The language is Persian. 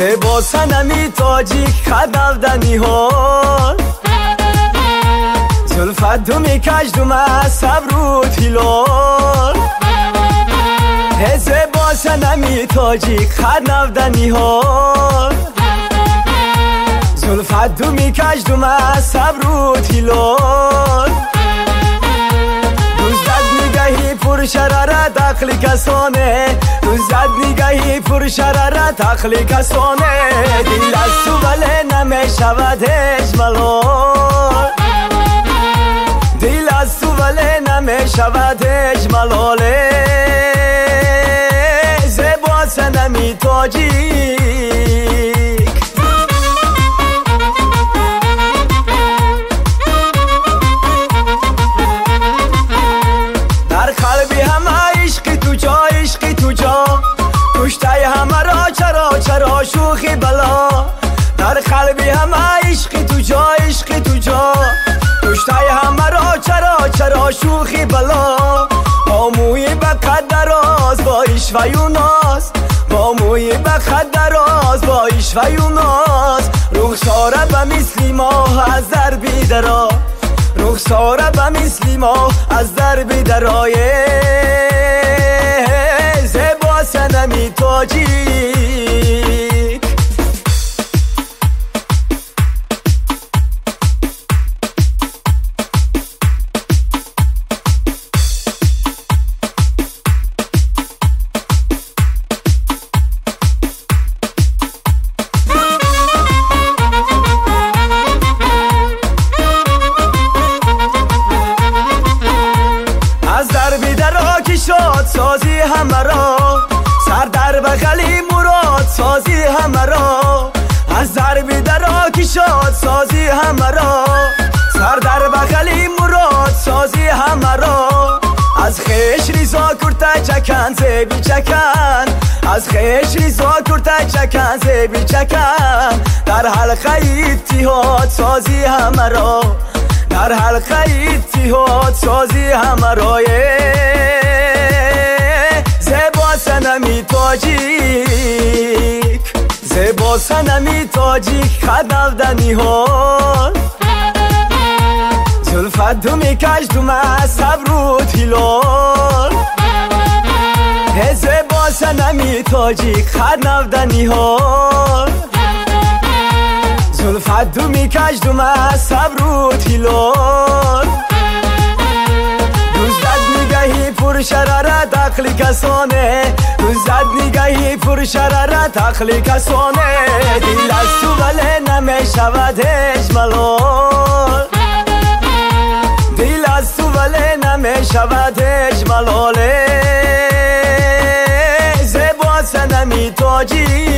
زیبا صنمی تاجیک خدودنی ها زلفت دو میکشدم از صبرت هلال زیبا صنمی تاجیک خدودنی ها زلفت دو میکشدم از صبرت هلال پر شرارت عقل کسانه دوزد نگاهی پر شرارت عقل کسانه دل از تو ولی نمیشود هیچ ملال دل از تو ولی نمیشود هیچ ملال زیبا صنمی تاجیک چرا شوخی بلا در قلبی همه عشق تو جا عشق تو جا کشتای همه را چرا شوخی بلا با موی به قد دراز با عشق و یوناس با موی به قد دراز با عشق و یوناس رخساره به مثل ماه از در بیدرا رخساره به مثل ماه از در بیدرای زیبا صنمی تاجیک شاد سازی همه را سر در بغلی مراد سازی همه را از دربی درا کی شاد سازی همه را سر در بغلی مراد سازی همه را از خیش ریزا کرده چکن زیبی چکن از خیش ریزا کرده چکن زیبی چکن در حلقه اتحاد سازی همه را در حلقه اتحاد سازی همه را زیبا صنمی تاجیک زیبا صنمی تاجیک خدودنی ها زلفت دو میکشدم از صبرت هلال زیبا صنمی تاجیک خدودنی ها زلفت دو میکشدم از صبرت هلال پر شرارت عقل کسانه دوزد نگاهی پر شرارت عقل کسانه دل از تو ولی نمیشود هیچ ملال دل از تو ولی نمیشود هیچ ملال زیبا صنمی تاجیک